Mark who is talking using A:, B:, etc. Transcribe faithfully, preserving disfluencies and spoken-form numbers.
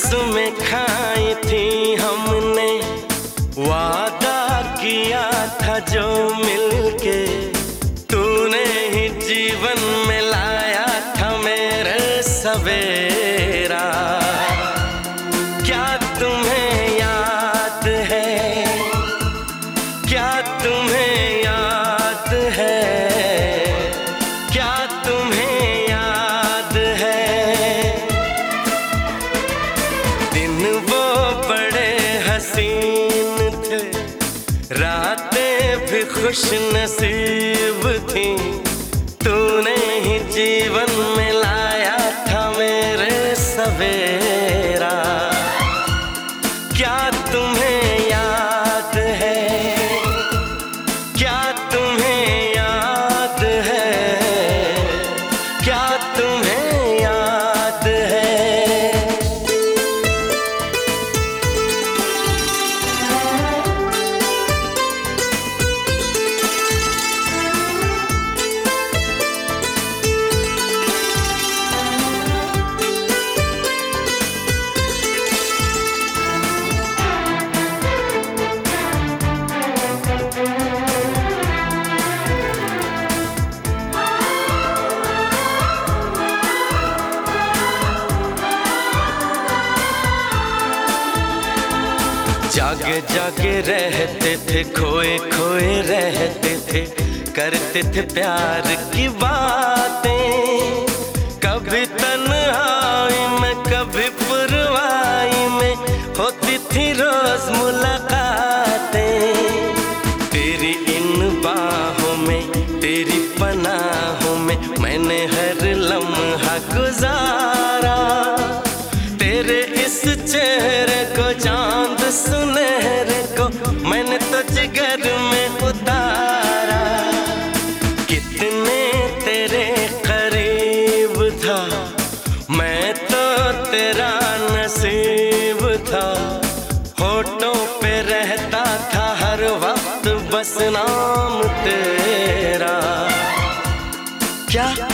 A: कसमें खाई थी हमने, वादा किया था जो मिलके, तूने ही जीवन में लाया था मेरे सवेरा। क्या तुम्हें याद है, क्या तुम्हें याद है, क्या तुम्हें याद है, दिन वो बड़े हसीन थे, रातें भी खुश नसीब थी, तूने ही जीवन में लाया था मेरे सवेरा। क्या तुम्हें याद है, क्या तुम्हें याद है, क्या तुम्हें याद है। जागे जागे रहते थे, खोए खोए रहते थे, करते थे प्यार की बातें, कभी तन्हाई में कभी पुरवाई में होती थी रोज मुलाकातें। तेरी इन बाहों में, तेरी पनाहों में मैंने हर लम्हा गुजारा, तेरे इस चेहरे को, चांद सुनहरे को मैंने तो जिगर में उतारा। कितने तेरे करीब था, मैं तो तेरा नसीब था, होठों पे रहता था हर वक्त बस नाम तेरा। क्या